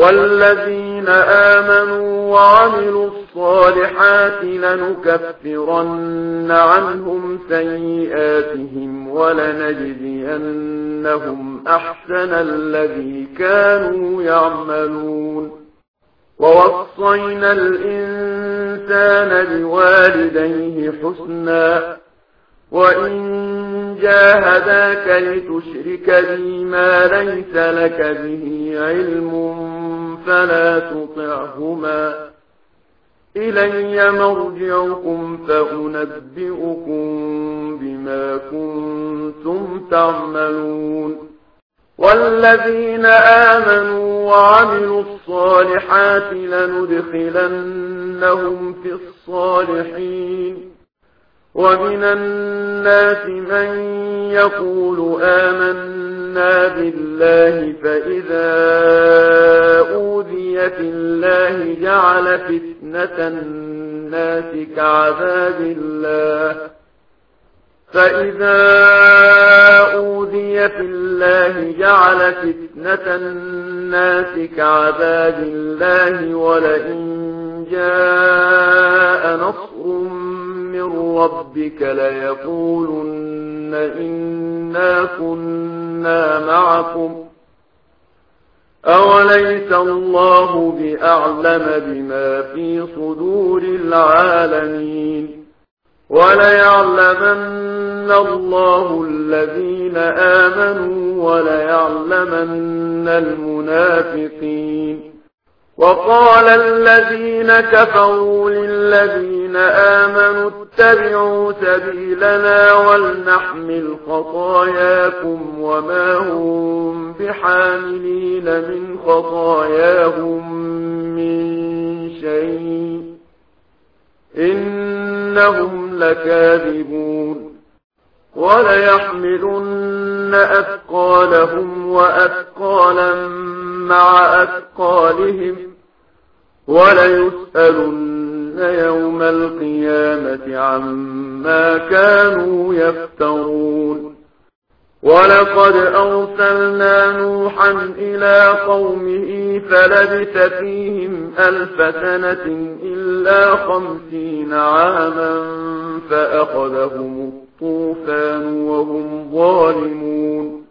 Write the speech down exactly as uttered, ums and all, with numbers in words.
والذين آمنوا وعملوا الصالحات لنكفرن عنهم سيئاتهم ولنجزينهم أحسن الذي كانوا يعملون. ووصينا الإنسان بوالديه حسنا وإن جاهداك لتشرك بي ما ليس لك به علم فلا تطعهما إلي مرجعكم فأنبئكم بما كنتم تعملون. والذين آمنوا وعملوا الصالحات لندخلنهم في الصالحين. ومن الناس من يقول آمنا بالله فإذا أوذي في الله جعل فتنة الناس كعذاب الله فإذا أوذي في الله جعل فتنة الناس كعذاب الله ولئن جاء نصر من ربك ليقولن إنا كنا معكم أوليس الله بأعلم بما في صدور العالمين. وليعلمن الله الذين آمنوا وليعلمن المنافقين. وقال الذين كفروا للذين آمنوا اتبعوا سبيلنا ولنحمل خطاياكم وما هم بحاملين من خطاياهم من شيء إنهم لكاذبون. وليحملن أثقالهم وأثقالا مع أثقالهم وليسألن يوم القيامة عما كانوا يفترون. ولقد أرسلنا نوحا إلى قومه فلبث فيهم ألف سنة إلا خمسين عاما فأخذهم الطوفان وهم ظالمون.